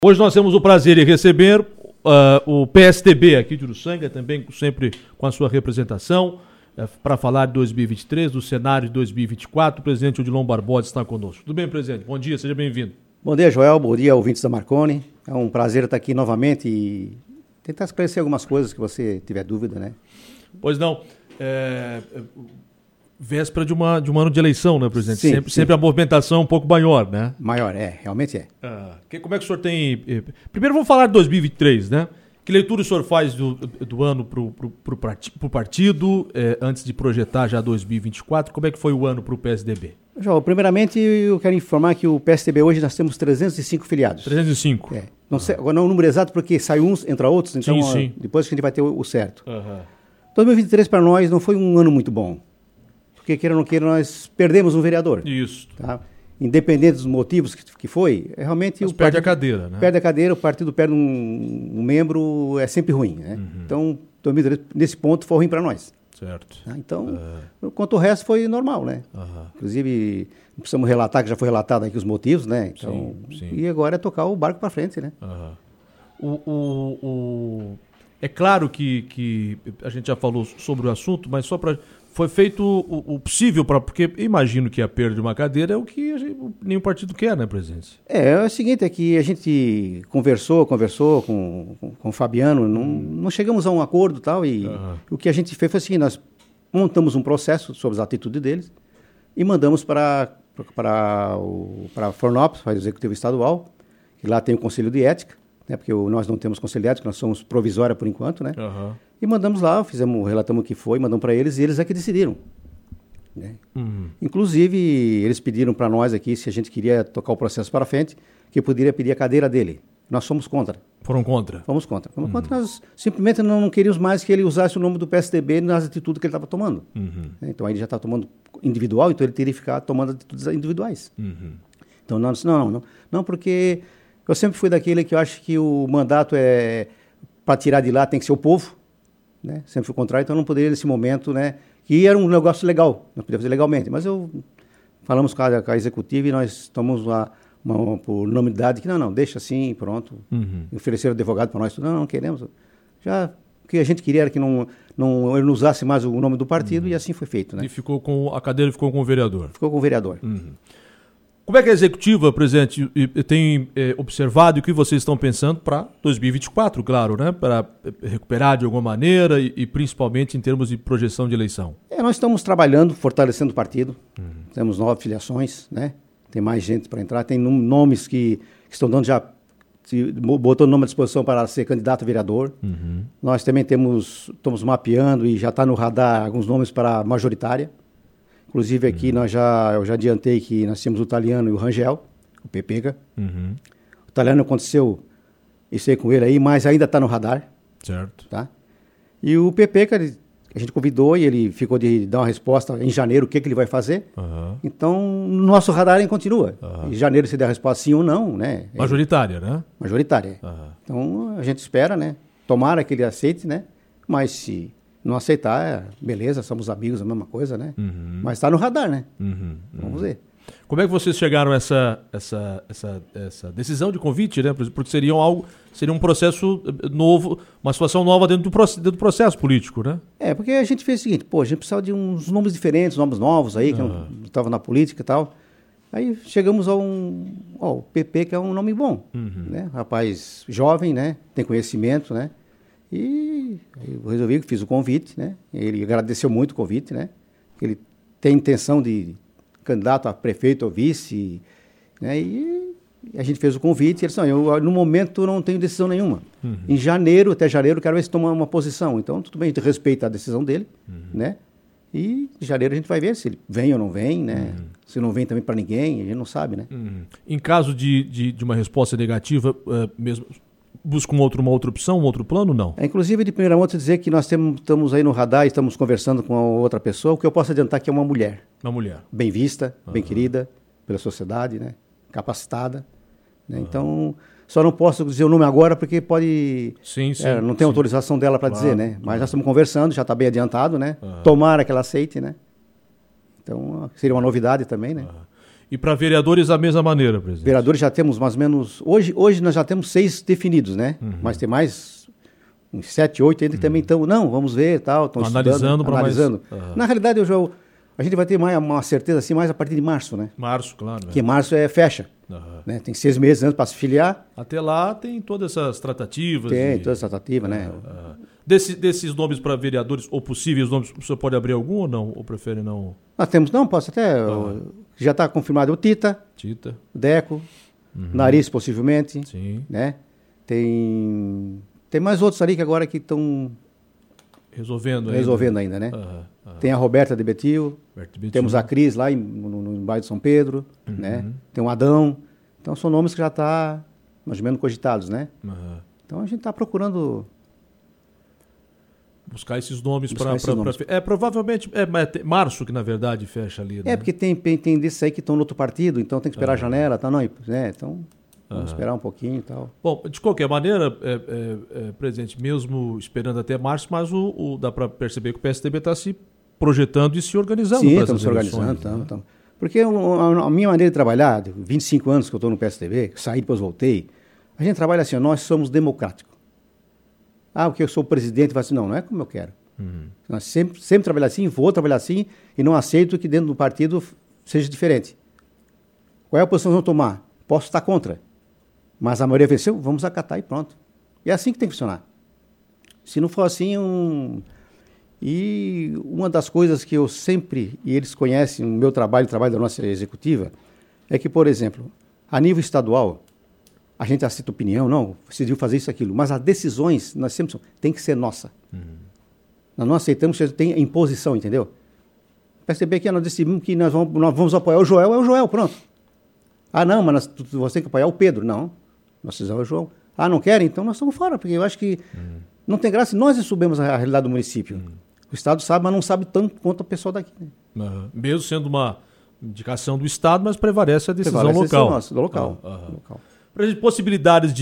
Hoje nós temos o prazer de receber o PSDB aqui de Uruçanga, também sempre com a sua representação, para falar de 2023, do cenário de 2024. O presidente Odilon Barbosa está conosco. Tudo bem, presidente? Bom dia, seja bem-vindo. Bom dia, Joel. Bom dia, ouvintes da Marconi. É um prazer estar aqui novamente e tentar esclarecer algumas coisas que você tiver dúvida, né? Pois não. Véspera de um ano de eleição, né, presidente? Sim, sempre a movimentação é um pouco maior, né? Maior, realmente é. Como é que o senhor tem... Primeiro vamos falar de 2023, né? Que leitura o senhor faz do ano para o partido, antes de projetar já 2024? Como é que foi o ano para o PSDB? João, primeiramente eu quero informar que o PSDB hoje nós temos 305 filiados. 305? Não sei, agora não é o número exato porque sai uns, entra outros, então sim. Depois que a gente vai ter o certo. 2023 para nós não foi um ano muito bom. Porque, queira ou não queira, nós perdemos um vereador. Isso. Tá? Independente dos motivos que foi, realmente... Mas perde a cadeira, né? Perde a cadeira, o partido perde um membro, é sempre ruim, né? Então, 2023, nesse ponto, foi ruim para nós. Certo. Tá? Então, quanto ao resto, foi normal, né? Inclusive, não precisamos relatar, que já foi relatado aqui os motivos, né? Então, sim. E agora é tocar o barco para frente, né? É claro que a gente já falou sobre o assunto, mas só para... Foi feito o possível, porque imagino que a perda de uma cadeira é o que nenhum partido quer, né, presidente? É o seguinte, é que a gente conversou com o Fabiano, não chegamos a um acordo e tal, e o que a gente fez foi assim, nós montamos um processo sobre as atitudes deles e mandamos para Florianópolis, para o Executivo Estadual, que lá tem o Conselho de Ética, né, porque nós não temos Conselho de Ética, nós somos provisória por enquanto, né? E mandamos lá, relatamos o que foi, mandamos para eles e eles é que decidiram. Né? Inclusive, eles pediram para nós aqui, se a gente queria tocar o processo para frente, que poderia pedir a cadeira dele. Nós fomos contra. Foram contra? Fomos contra. Nós simplesmente não queríamos mais que ele usasse o nome do PSDB nas atitudes que ele estava tomando. Então, aí ele já está tomando individual, então ele teria que ficar tomando atitudes individuais. Então, nós não, porque eu sempre fui daquele que eu acho que o mandato é para tirar de lá tem que ser o povo. Né? Sempre fui contrário, então não poderia nesse momento, né? Que era um negócio legal, não podia fazer legalmente, mas falamos com a executiva e nós tomamos por unanimidade que não, deixa assim, pronto. Ofereceram advogado para nós, não queremos. Já o que a gente queria era que ele não usasse mais o nome do partido e assim foi feito. Né? E a cadeira ficou com o vereador. Ficou com o vereador. Como é que a executiva, presidente, tem observado e o que vocês estão pensando para 2024, claro, né? Para recuperar de alguma maneira e principalmente em termos de projeção de eleição? Nós estamos trabalhando, fortalecendo o partido. Temos 9 filiações, né? Tem mais gente para entrar. Tem nomes que estão dando já, botando nome à disposição para ser candidato a vereador. Nós também estamos mapeando e já está no radar alguns nomes para majoritária. Inclusive aqui eu já adiantei que nós tínhamos o Taliano e o Rangel, o Pepega. O Taliano aconteceu isso aí com ele aí, mas ainda está no radar. Certo. Tá? E o Pepega, a gente convidou e ele ficou de dar uma resposta em janeiro, o que ele vai fazer. Então, no nosso radar ainda continua. Em janeiro se der a resposta sim ou não, né? Majoritária, né? Majoritária. Então, a gente espera, né? Tomara que ele aceite, né? Mas se não aceitar, beleza, somos amigos, a mesma coisa, né? Mas está no radar, né? Vamos ver. Como é que vocês chegaram a essa decisão de convite, né? Porque seria um processo novo, uma situação nova dentro do processo político, né? Porque a gente fez o seguinte, a gente precisava de uns nomes diferentes, nomes novos aí, que não estavam na política e tal. Aí chegamos ao PP, que é um nome bom, né? Rapaz jovem, né? Tem conhecimento, né? E eu resolvi, fiz o convite, né? Ele agradeceu muito o convite, né? Ele tem intenção de candidato a prefeito ou vice, né? E a gente fez o convite e ele disse, eu no momento não tenho decisão nenhuma. Até janeiro, quero ver se toma uma posição. Então, tudo bem, a gente respeita a decisão dele, né? E em janeiro a gente vai ver se ele vem ou não vem, né? Se não vem também para ninguém, a gente não sabe, né? Em caso de uma resposta negativa, mesmo... Busca uma outra opção, um outro plano, não? Inclusive, de primeira mão, dizer que nós estamos aí no radar e estamos conversando com outra pessoa, o que eu posso adiantar que é uma mulher. Uma mulher. Bem vista, bem querida pela sociedade, né? Capacitada. Né? Então, só não posso dizer o nome agora porque pode... Sim. Não tem autorização dela para dizer, né? Mas nós estamos conversando, já está bem adiantado, né? Tomara que ela aceite, né? Então, seria uma novidade também, né? E para vereadores da mesma maneira, presidente? Vereadores já temos mais ou menos... Hoje nós já temos 6 definidos, né? Mas tem mais uns 7, 8 ainda que também estão... Não, vamos ver, tal, estão analisando. Analisando. Na realidade, a gente vai ter uma certeza assim mais a partir de março, né? Março, claro. Porque março fecha. Né? Tem 6 meses antes para se filiar. Até lá tem todas essas tratativas. Tem, todas essas tratativas, né? Desses nomes para vereadores, ou possíveis nomes, o senhor pode abrir algum ou não? Ou prefere não? Nós temos, não, posso até... Já está confirmado o Tita, o Deco, Nariz possivelmente. Sim. Né? Tem mais outros ali que agora que estão... Resolvendo ainda, né? Tem a Roberta de Betil, temos a Cris lá no bairro de São Pedro, né? Tem o Adão. Então são nomes que já estão mais ou menos cogitados, né? Então a gente está procurando... Buscar esses nomes para... Provavelmente março que na verdade fecha ali, né? Porque tem desses aí que estão no outro partido, então tem que esperar a janela, tá? Não, né? Então... Vamos esperar um pouquinho e tal. Bom, de qualquer maneira, presidente, mesmo esperando até março, mas dá para perceber que o PSDB está se projetando e se organizando. Sim, estamos se organizando. Né? Porque a minha maneira de trabalhar, 25 anos que eu estou no PSDB, saí depois voltei, a gente trabalha assim, nós somos democráticos. Porque eu sou o presidente, vai assim, não é como eu quero. Nós sempre trabalhar assim, vou trabalhar assim, e não aceito que dentro do partido seja diferente. Qual é a posição que eu vou tomar? Posso estar contra. Mas a maioria venceu, vamos acatar e pronto. E é assim que tem que funcionar. Se não for assim, E uma das coisas que eu sempre, e eles conhecem no meu trabalho, o trabalho da nossa executiva, é que, por exemplo, a nível estadual, a gente aceita opinião, não, decidiu fazer isso, aquilo, mas as decisões, nós sempre tem que ser nossa. Nós não aceitamos que tem imposição, entendeu? Perceber que nós decidimos que nós vamos apoiar o Joel, é o Joel, pronto. Não, mas você tem que apoiar o Pedro. Não, nós precisamos o João. Não querem? Então nós estamos fora, porque eu acho que não tem graça. Nós subimos a realidade do município. O Estado sabe, mas não sabe tanto quanto a pessoa daqui. Né? Mesmo sendo uma indicação do Estado, mas prevalece a decisão local. Do local. Possibilidades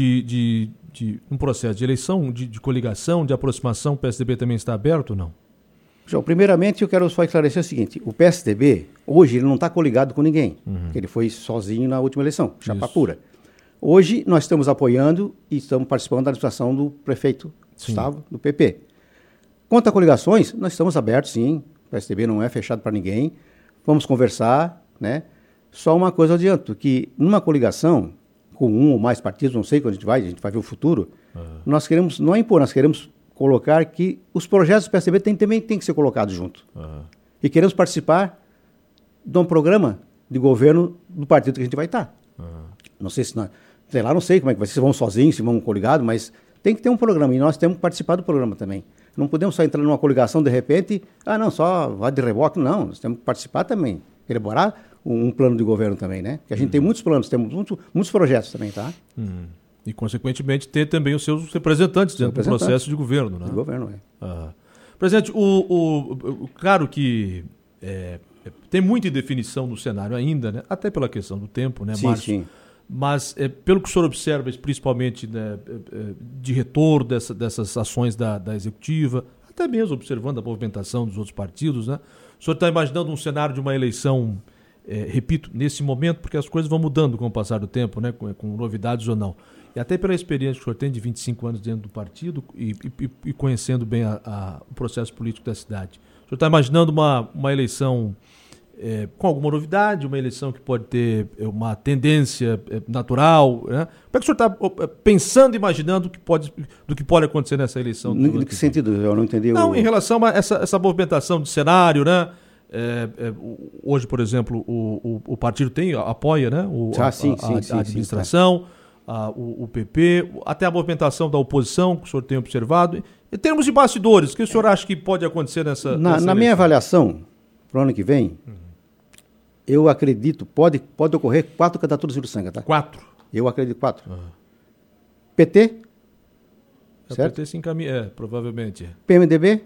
de um processo de eleição, de coligação, de aproximação, o PSDB também está aberto ou não? João, primeiramente eu quero só esclarecer o seguinte, o PSDB, hoje, ele não está coligado com ninguém, porque ele foi sozinho na última eleição, chapa pura. Hoje, nós estamos apoiando e estamos participando da administração do prefeito Gustavo, do PP. Quanto a coligações, nós estamos abertos, sim, o PSDB não é fechado para ninguém, vamos conversar, né? Só uma coisa eu adianto, que numa coligação, com um ou mais partidos, não sei quando a gente vai ver o futuro, nós queremos, não é impor, nós queremos colocar que os projetos do PSDB também tem que ser colocados junto. E queremos participar de um programa de governo do partido que a gente vai estar. Não sei se nós... Sei lá, não sei como é que vai ser, se vão sozinhos, se vão coligados, mas tem que ter um programa e nós temos que participar do programa também. Não podemos só entrar numa coligação de repente, não, só vai de reboque, não. Nós temos que participar também, elaborar um plano de governo também, né? Porque a gente tem muitos planos, temos muitos projetos também, tá? E, consequentemente, ter também os seus representantes dentro do processo de governo, né? De governo, Presidente, claro que tem muita indefinição no cenário ainda, né? Até pela questão do tempo, né, Márcio? Sim. Mas, pelo que o senhor observa, principalmente né, de retorno dessas ações da executiva, até mesmo observando a movimentação dos outros partidos, né? O senhor está imaginando um cenário de uma eleição, repito, nesse momento, porque as coisas vão mudando com o passar do tempo, né? Com novidades ou não. E até pela experiência que o senhor tem de 25 anos dentro do partido e conhecendo bem o processo político da cidade. O senhor está imaginando uma eleição com alguma novidade, uma eleição que pode ter uma tendência natural, né? Como é que o senhor está pensando, imaginando do que pode acontecer nessa eleição? Em que sentido? Eu não entendi. Não, em relação a essa movimentação de cenário, né? Hoje, por exemplo, o partido apoia, né? A administração, o PP, até a movimentação da oposição, que o senhor tem observado. Em termos de bastidores, o que o senhor acha que pode acontecer nessa Na minha avaliação, para o ano que vem, eu acredito, pode ocorrer 4 candidaturas do Uruçanga, tá? 4? Eu acredito 4. PT, certo? PT se encaminha, provavelmente. PMDB,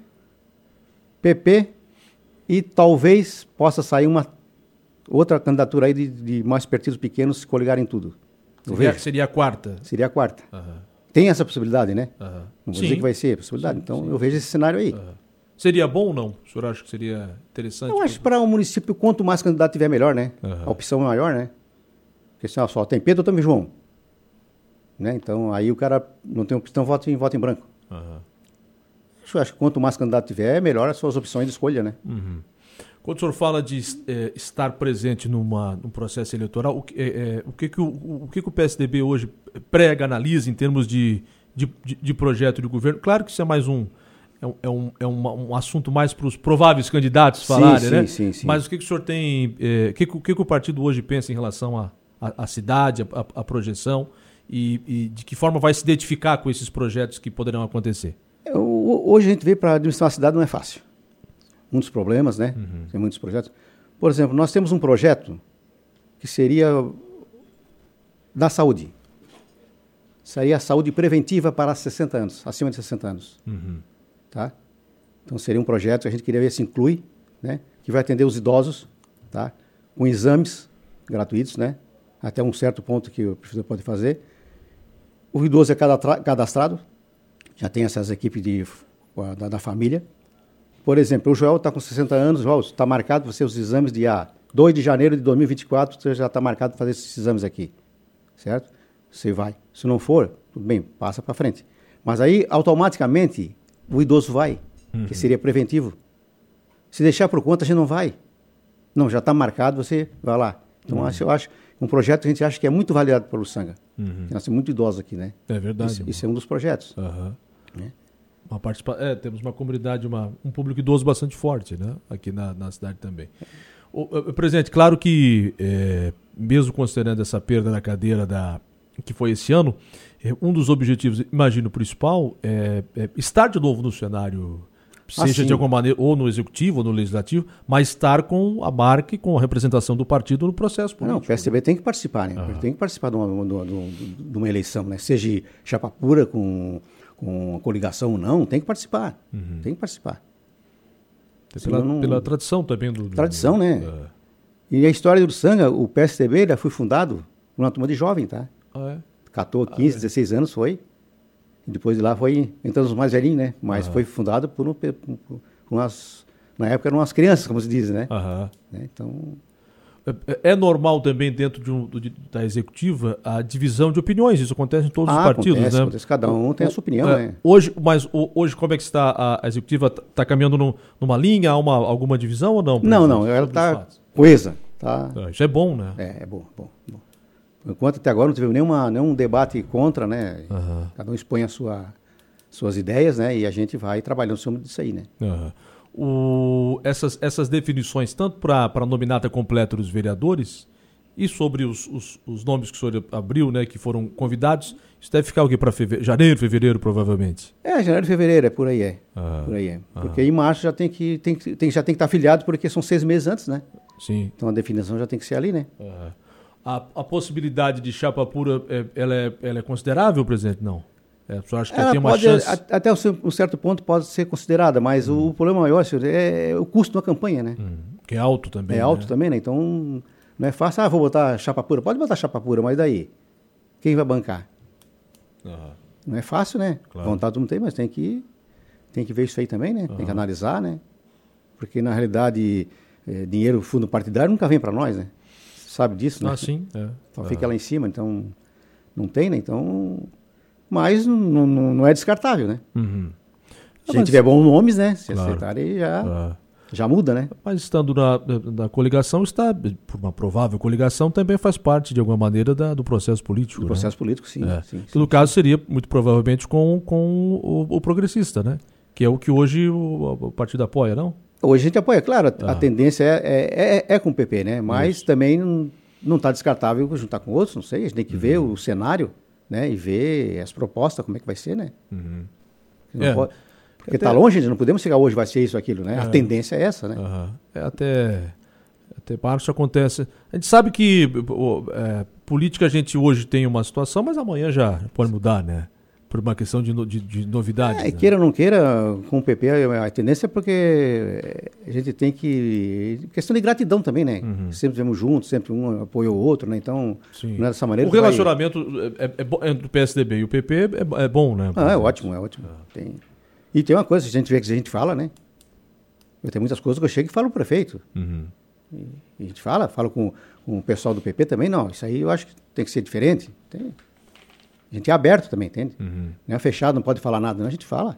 PP e talvez possa sair uma outra candidatura aí de mais partidos pequenos se coligarem tudo. Seria a quarta? Seria a quarta. Tem essa possibilidade, né? Não vou dizer que vai ser a possibilidade. Então eu vejo esse cenário aí. Seria bom ou não? O senhor acha que seria interessante? Eu acho que para um município, quanto mais candidato tiver, melhor, né? A opção é maior, né? Porque assim, só tem Pedro ou também João. Né? Então, aí o cara não tem opção, vota em branco. Eu acho que quanto mais candidato tiver, melhor as suas opções de escolha, né? Quando o senhor fala de estar presente num processo eleitoral, o que o PSDB hoje prega, analisa em termos de projeto de governo? Claro que isso é mais um assunto mais para os prováveis candidatos falarem, né? Sim. Mas o que o senhor tem... O que o partido hoje pensa em relação à cidade, à projeção e de que forma vai se identificar com esses projetos que poderão acontecer? Hoje a gente vê para administrar a cidade não é fácil. Muitos problemas, né? Tem muitos projetos. Por exemplo, nós temos um projeto que seria da saúde. Seria a saúde preventiva para 60 anos, acima de 60 anos. Tá? Então seria um projeto que a gente queria ver se inclui, né? Que vai atender os idosos, tá? Com exames gratuitos, né? Até um certo ponto que o prefeito pode fazer. O idoso é cadastrado, já tem essas equipes da família. Por exemplo, o Joel está com 60 anos, Joel, está marcado para os exames dia 2 de janeiro de 2024, você já está marcado para fazer esses exames aqui, certo? Você vai. Se não for, tudo bem, passa para frente. Mas aí, automaticamente, o idoso vai, que seria preventivo. Se deixar por conta, a gente não vai. Não, já está marcado, você vai lá. Então, eu acho um projeto que a gente acha que é muito validado pelo Sanga. Nós temos muito idosos aqui, né? É verdade. Isso é um dos projetos. Né? Temos uma comunidade, um público idoso bastante forte, né? Aqui na cidade também. Presidente, claro que, mesmo considerando essa perda na cadeira que foi esse ano, um dos objetivos, imagino, principal é estar de novo no cenário, seja de alguma maneira, ou no executivo, ou no legislativo, mas estar com a marca e com a representação do partido no processo político. Não, o PSDB tem que participar, né? Ele tem que participar de uma eleição, né? Seja chapa pura com a coligação ou não, tem que participar. Tem que participar. Pela tradição também Tradição, né? E a história do Sanga, o PSDB já foi fundado por uma turma de jovem, tá? 14, 15, 16 anos foi. E depois de lá foi entrando os mais velhinhos, né? Mas foi fundado por umas... Na época eram umas crianças, como se diz, né? Então... É normal também dentro da executiva a divisão de opiniões, isso acontece em todos os partidos, né? Acontece, cada um tem a sua opinião, né? Hoje como é que está a executiva? Está caminhando numa linha, há alguma divisão ou não? Não, ela está coesa. Tá? Isso é bom, né? É bom. Por enquanto, até agora, não teve nenhum debate contra, né? Cada um expõe suas ideias, né? E a gente vai trabalhando sobre isso aí, né? Essas definições, tanto para a nominata completa dos vereadores e sobre os nomes que o senhor abriu, né, que foram convidados, isso deve ficar o quê? Para janeiro, fevereiro, provavelmente? Janeiro, fevereiro, por aí Por aí. Porque em março já tem que estar afiliado, porque são 6 meses antes, né? Sim. Então a definição já tem que ser ali, né? A possibilidade de chapa pura, ela é considerável, presidente? Não. O senhor acha que ela tem uma pode, chance? até um certo ponto pode ser considerada, mas o problema maior, senhor, é o custo da campanha, né? Que é alto também. É alto também, né? Então não é fácil, vou botar chapa pura. Pode botar chapa pura, mas daí? Quem vai bancar? Não é fácil, né? Claro. Vontade não tem, mas tem que ver isso aí também, né? Tem que analisar, né? Porque na realidade, dinheiro fundo partidário nunca vem para nós, né? Sabe disso, né? Sim. Só fica lá em cima, então não tem, né? Então... Mas não é descartável, né? Se a gente tiver bons nomes, né? Se acertarem, já muda, né? Mas estando na coligação, por uma provável coligação, também faz parte, de alguma maneira, do processo político. Do processo político, sim. Que no caso seria, muito provavelmente, com o progressista, né? Que é o que hoje o partido apoia, não? Hoje a gente apoia, claro. A tendência é com o PP, né? Mas também não está descartável juntar com outros, não sei. A gente tem que ver o cenário, né, e ver as propostas, como é que vai ser, né? Porque está longe, não podemos chegar hoje, vai ser isso, aquilo, né? A tendência é essa, né? Até março acontece. A gente sabe que política a gente hoje tem uma situação, mas amanhã já pode mudar, né? Por uma questão de novidades. Né? Queira ou não queira, com o PP, a tendência é porque a gente tem que... Questão de gratidão também, né? Sempre vivemos juntos, sempre um apoia o outro, né? Então, não é dessa maneira... O relacionamento entre o PSDB e o PP é bom, né? É ótimo. E tem uma coisa, a gente vê que a gente fala, né? Eu tenho muitas coisas que eu chego e falo pro prefeito. E a gente fala com o pessoal do PP também, não, isso aí eu acho que tem que ser diferente. A gente é aberto também, entende? Não é fechado, não pode falar nada, não, a gente fala.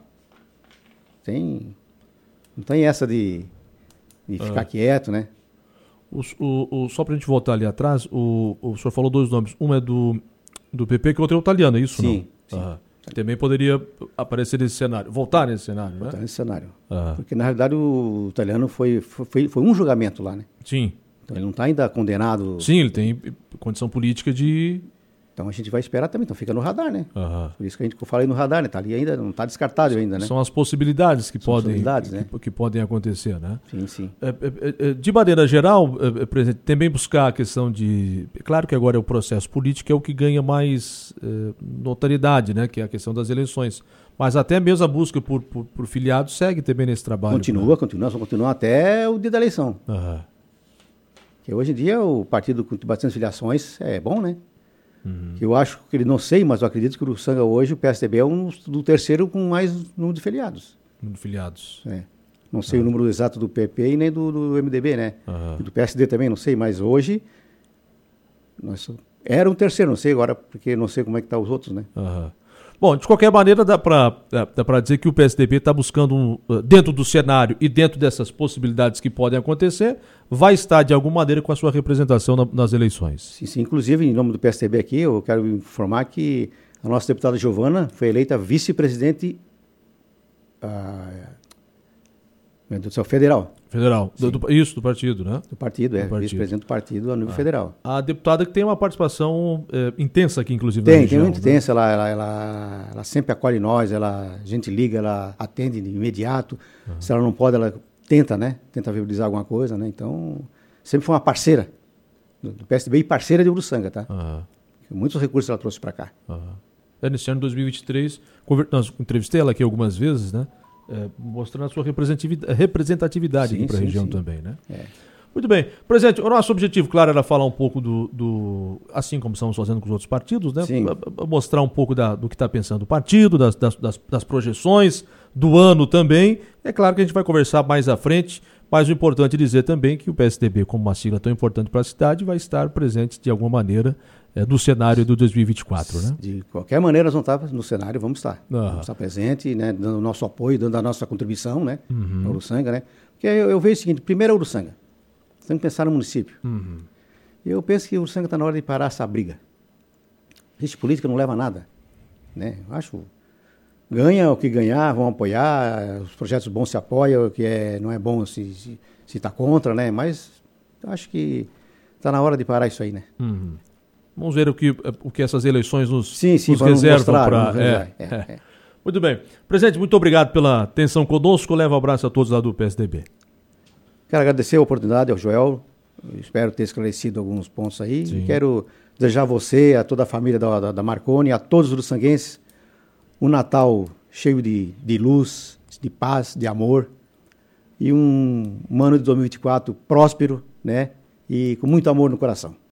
Não tem essa de ficar quieto, né? Só pra gente voltar ali atrás, o senhor falou 2 nomes. Um é do PP, que o outro é o italiano, é isso? Sim. Também poderia aparecer nesse cenário, voltar nesse cenário, né? Voltar nesse cenário. Porque, na realidade, o italiano foi um julgamento lá, né? Sim. Então, ele não está ainda condenado. Sim, ele tem condição política de... Então, a gente vai esperar também. Então, fica no radar, né? Por isso que eu falei no radar, né? Tá ali ainda, não está descartado ainda, né? São as possibilidades que né? que podem acontecer, né? Sim. De maneira geral, presidente, também buscar a questão de... Claro que agora é o processo político, é o que ganha mais notoriedade, né? Que é a questão das eleições. Mas até mesmo a busca por filiados segue também nesse trabalho. Continua até o dia da eleição. Porque hoje em dia o partido com bastante filiações é bom, né? Eu acho que ele não sei, mas eu acredito que o Uruçanga hoje, o PSDB é do terceiro com mais número de filiados. Não sei o número exato do PP e nem do MDB, né? Do PSD também, não sei, mas hoje era um terceiro, não sei agora, porque não sei como é que tá os outros, né? Bom, de qualquer maneira, dá para dizer que o PSDB está buscando, dentro do cenário e dentro dessas possibilidades que podem acontecer, vai estar, de alguma maneira, com a sua representação nas eleições. Sim. Inclusive, em nome do PSDB aqui, eu quero informar que a nossa deputada Giovana foi eleita vice-presidente federal. Federal. Do partido, né? Do partido, vice-presidente do partido a nível federal. A deputada que tem uma participação intensa aqui, inclusive, na região. Tem muito intensa. Ela sempre acolhe nós, a gente liga, ela atende de imediato. Se ela não pode, ela tenta, né? Tenta viabilizar alguma coisa, né? Então, sempre foi uma parceira do PSDB e parceira de Uruçanga, tá? Muitos recursos ela trouxe para cá. Nesse ano de 2023, nós entrevistei ela aqui algumas vezes, né? Mostrando a sua representatividade aqui para a região também, né? Muito bem. Presidente, o nosso objetivo, claro, era falar um pouco assim como estamos fazendo com os outros partidos, né? Mostrar um pouco do que está pensando o partido, das projeções, do ano também. É claro que a gente vai conversar mais à frente, mas o importante é dizer também que o PSDB, como uma sigla tão importante para a cidade, vai estar presente de alguma maneira no cenário do 2024, né? De qualquer maneira, nós vamos estar no cenário, vamos estar. Vamos estar presente, né? Dando o nosso apoio, dando a nossa contribuição, né? Para o Uruçanga, né? Porque eu vejo o seguinte, primeiro é o Uruçanga. Tem que pensar no município. Eu penso que o Uruçanga está na hora de parar essa briga. Existe política, não leva a nada, né? Eu acho, ganha o que ganhar, vão apoiar, os projetos bons se apoiam, o que não é bom se está contra, né? Mas eu acho que está na hora de parar isso aí, né? Vamos ver o que essas eleições nos reservam para... Muito bem. Presidente, muito obrigado pela atenção conosco. Leva um abraço a todos lá do PSDB. Quero agradecer a oportunidade ao Joel. Espero ter esclarecido alguns pontos aí. Quero desejar a você, a toda a família da Marconi, a todos os uruçanguenses, um Natal cheio de luz, de paz, de amor. E um ano de 2024 próspero, né? E com muito amor no coração.